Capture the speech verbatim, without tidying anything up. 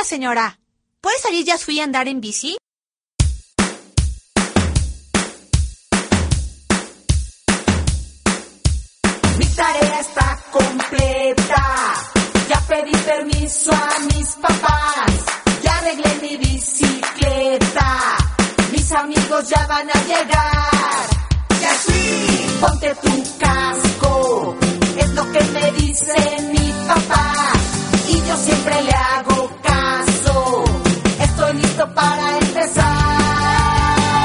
señora. ¿Puede salir ya su hija a andar en bici? Mi tarea está completa. Ya pedí permiso a mis papás. Ya arreglé mi bicicleta. Mis amigos ya van a llegar. Y así, ponte tu casco. Es lo que me dicen mis